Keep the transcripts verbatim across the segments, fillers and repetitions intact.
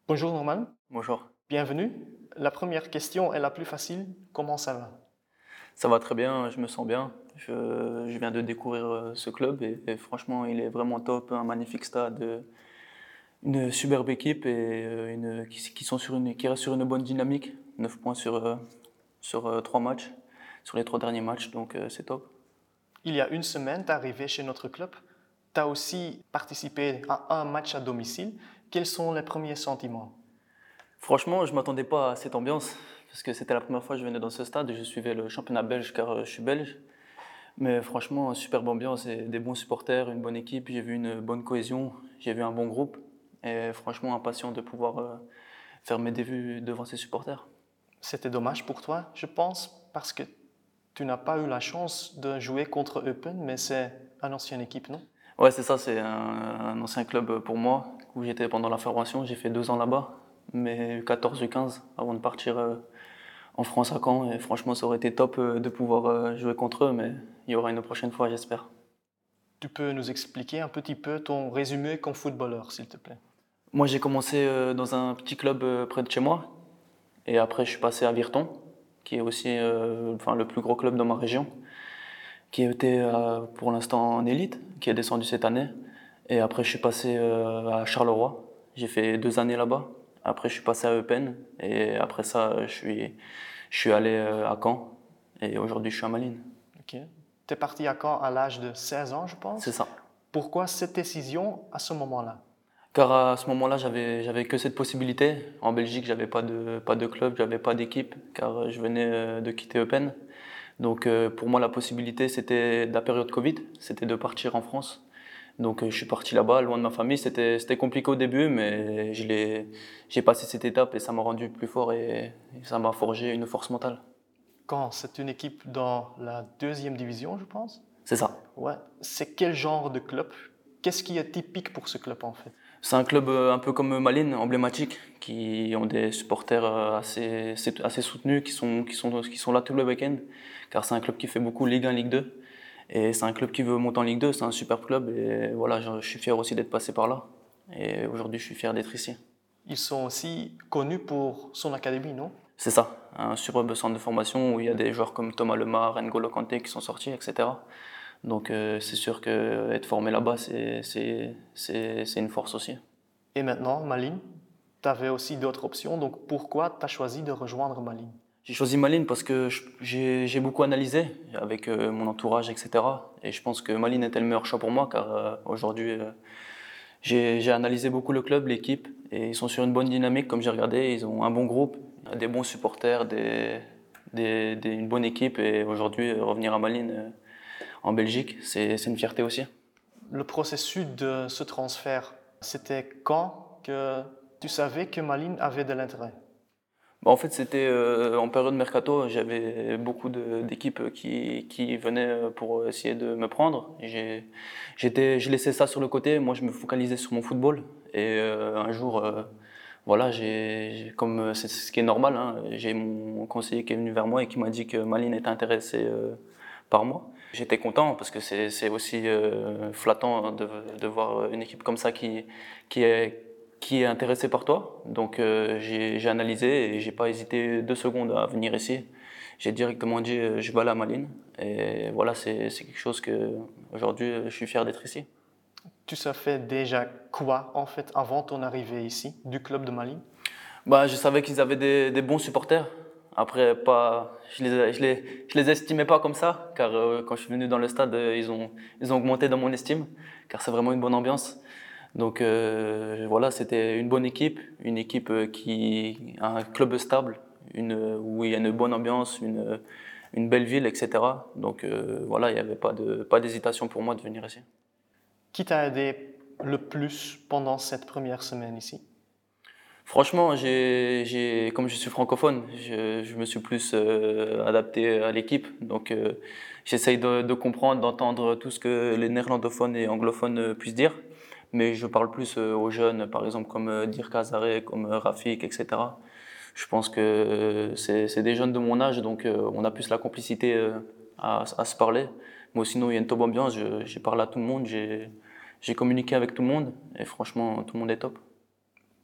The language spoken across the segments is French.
Bonjour Norman, Bonjour. bienvenue. La première question est la plus facile. Comment ça va? Ça va très bien, je me sens bien. Je, je viens de découvrir euh, ce club et, et franchement, il est vraiment top. Un magnifique stade, euh, une superbe équipe et euh, une, qui, qui sont sur une, qui restent sur une bonne dynamique. Neuf points sur, euh, sur euh, trois matchs, sur les trois derniers matchs, donc euh, c'est top. Il y a une semaine, tu es arrivé chez notre club. Tu as aussi participé à un match à domicile. Quels sont les premiers sentiments? Franchement, je ne m'attendais pas à cette ambiance parce que c'était la première fois que je venais dans ce stade et je suivais le championnat belge car euh, je suis belge. Mais franchement, superbe ambiance et des bons supporters, une bonne équipe. J'ai vu une bonne cohésion, j'ai vu un bon groupe. Et franchement, impatient de pouvoir euh, faire mes débuts devant ces supporters. C'était dommage pour toi, je pense, parce que tu n'as pas eu la chance de jouer contre Eupen, mais c'est une ancienne équipe, non? Ouais, c'est ça, c'est un, un ancien club pour moi où j'étais pendant la formation. J'ai fait deux ans là-bas, mais U quatorze, U quinze avant de partir euh, en France à Caen. Et franchement, ça aurait été top euh, de pouvoir euh, jouer contre eux, mais il y aura une prochaine fois, j'espère. Tu peux nous expliquer un petit peu ton résumé comme footballeur, s'il te plaît? Moi, j'ai commencé euh, dans un petit club euh, près de chez moi. Et après, je suis passé à Virton, qui est aussi euh, enfin, le plus gros club dans ma région, qui était euh, pour l'instant en élite, qui est descendu cette année. Et après, je suis passé euh, à Charleroi. J'ai fait deux années là-bas. Après, je suis passé à Eupen. Et après ça, je suis, je suis allé euh, à Caen. Et aujourd'hui, je suis à Malines. Ok. Tu es parti à Caen à l'âge de seize ans, je C'est pense. ça. Pourquoi cette décision à ce moment-là? Car à ce moment-là, j'avais, j'avais que cette possibilité. En Belgique, j'avais pas de, pas de club, j'avais pas d'équipe, car je venais euh, de quitter Eupen. Donc euh, pour moi, la possibilité, c'était de la période Covid, c'était de partir en France. Donc euh, je suis parti là-bas, loin de ma famille. C'était, c'était compliqué au début, mais je l'ai, j'ai passé cette étape et ça m'a rendu plus fort et, et ça m'a forgé une force mentale. Caen, c'est une équipe dans la deuxième division, je pense. C'est ça. Ouais. C'est quel genre de club? Qu'est-ce qui est typique pour ce club en fait? C'est un club euh, un peu comme Malines, emblématique, qui ont des supporters euh, assez, assez soutenus, qui sont, qui, sont, qui sont là tout le week-end, car c'est un club qui fait beaucoup Ligue un, Ligue deux. Et c'est un club qui veut monter en Ligue deux, c'est un super club. Et voilà, je, je suis fier aussi d'être passé par là. Et aujourd'hui, je suis fier d'être ici. Ils sont aussi connus pour son académie, non? C'est ça, un superbe centre de formation où il y a des joueurs comme Thomas Lemar, N'Golo Kanté qui sont sortis, et cetera. Donc euh, c'est sûr qu'être formé là-bas, c'est, c'est, c'est, c'est une force aussi. Et maintenant, Malines, tu avais aussi d'autres options, donc pourquoi tu as choisi de rejoindre Malines? J'ai choisi Malines parce que je- j'ai j'ai beaucoup analysé avec euh, mon entourage, et cetera. Et je pense que Malines était le meilleur choix pour moi car euh, aujourd'hui, euh, j'ai j'ai analysé beaucoup le club, l'équipe et ils sont sur une bonne dynamique comme j'ai regardé. Ils ont un bon groupe, des bons supporters, des, des- des- une bonne équipe et aujourd'hui, euh, revenir à Malines euh, en Belgique, c'est c'est une fierté aussi. Le processus de ce transfert, c'était quand que tu savais que Malines avait de l'intérêt? Bah, en fait, c'était euh, en période mercato, j'avais beaucoup de- d'équipes qui, qui venaient euh, pour essayer de me prendre. J'ai, j'étais, je laissais ça sur le côté, moi je me focalisais sur mon football. Et euh, un jour, euh, voilà, j'ai, j'ai- comme euh, c'est ce qui est normal, hein, j'ai mon conseiller qui est venu vers moi et qui m'a dit que Malines était intéressé euh, par moi. J'étais content parce que c'est, c'est aussi euh, flattant de, de voir une équipe comme ça qui, qui est qui est intéressé par toi. Donc euh, j'ai j'ai analysé et j'ai pas hésité deux secondes à venir ici. J'ai directement dit euh, je vais aller à Malines et voilà c'est c'est quelque chose que aujourd'hui euh, je suis fier d'être ici. Tu savais déjà quoi en fait avant ton arrivée ici, du club de Malines? Bah je savais qu'ils avaient des, des bons supporters. Après pas je les je les je les estimais pas comme ça car euh, quand je suis venu dans le stade euh, ils ont ils ont augmenté dans mon estime car c'est vraiment une bonne ambiance. Donc euh, voilà, c'était une bonne équipe, une équipe euh, qui a un club stable, une, où il y a une bonne ambiance, une, une belle ville, et cetera. Donc euh, voilà, il n'y avait pas de, pas d'hésitation pour moi de venir ici. Qui t'a aidé le plus pendant cette première semaine ici? Franchement, j'ai, j'ai, comme je suis francophone, je, je me suis plus euh, adapté à l'équipe. Donc euh, j'essaye de, de comprendre, d'entendre tout ce que les néerlandophones et anglophones euh, puissent dire. Mais je parle plus euh, aux jeunes, par exemple comme euh, Dirk Hazaré, comme euh, Rafik, et cetera. Je pense que euh, c'est c'est des jeunes de mon âge, donc euh, on a plus la complicité euh, à, à se parler. Moi, sinon, il y a une top ambiance. Je- J'ai parlé à tout le monde, j'ai j'ai communiqué avec tout le monde, et franchement, tout le monde est top.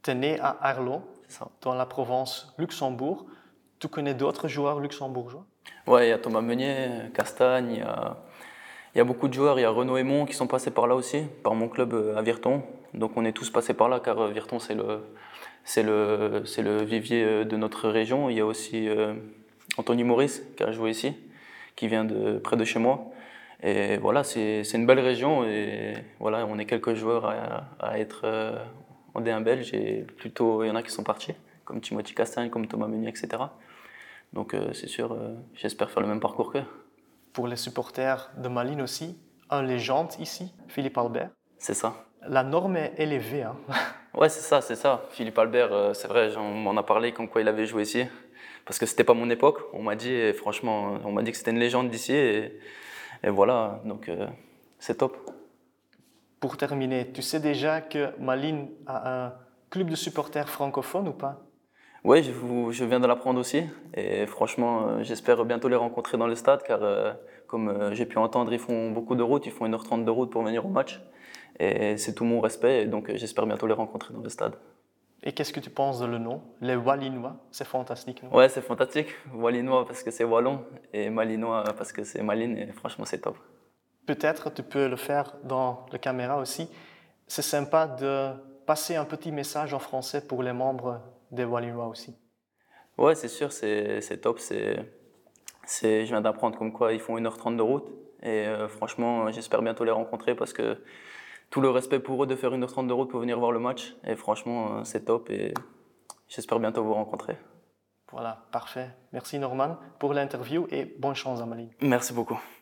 Tu es né à Arlon, C'est ça. dans la Provence Luxembourg. Tu connais d'autres joueurs luxembourgeois? Ouais, il y a Thomas Meunier, Castagne, il y a, il y a beaucoup de joueurs. Il y a Renaud Aymon qui sont passés par là aussi, par mon club euh, à Virton. Donc on est tous passés par là car euh, Virton c'est le, c'est le, c'est le vivier euh, de notre région. Il y a aussi euh, Anthony Maurice qui a joué ici, qui vient de près de chez moi. Et voilà, c'est, c'est une belle région et voilà, on est quelques joueurs à, à être euh, en D un belge et plutôt il y en a qui sont partis, comme Timothy Castagne, comme Thomas Meunier, et cetera. Donc euh, c'est sûr, euh, j'espère faire le même parcours qu'eux. Pour les supporters de Malines aussi, un légende ici, Philippe Albert. C'est ça. La norme est élevée. Hein. Ouais, c'est ça, c'est ça. Philippe Albert, euh, c'est vrai, on m'en a parlé comme quoi il avait joué ici. Parce que c'était pas mon époque. On m'a dit, et franchement, on m'a dit que c'était une légende d'ici. Et, et voilà, donc euh, c'est top. Pour terminer, tu sais déjà que Malines a un club de supporters francophone ou pas? Oui, je, vous- je viens de l'apprendre aussi. Et franchement, euh, j'espère bientôt les rencontrer dans le stade. Car euh, comme euh, j'ai pu entendre, ils font beaucoup de route. Ils font une heure trente de route pour venir au match. Et c'est tout mon respect. Et donc euh, j'espère bientôt les rencontrer dans le stade. Et qu'est-ce que tu penses de le nom? Les Wallinois, c'est fantastique, non? Ouais, c'est fantastique. Wallinois parce que c'est wallon. Et malinois parce que c'est Malines. Et franchement, c'est top. Peut-être tu peux le faire dans la caméra aussi. C'est sympa de passer un petit message en français pour les membres des Wallinois aussi. Ouais, c'est sûr, c'est c'est top. C'est, c'est, je viens d'apprendre comme quoi ils font une heure trente de route. Et euh, franchement, j'espère bientôt les rencontrer parce que tout le respect pour eux de faire une heure trente de route pour venir voir le match. Et franchement, euh, c'est top et j'espère bientôt vous rencontrer. Voilà, parfait. Merci Norman pour l'interview et bonne chance à Malines. Merci beaucoup.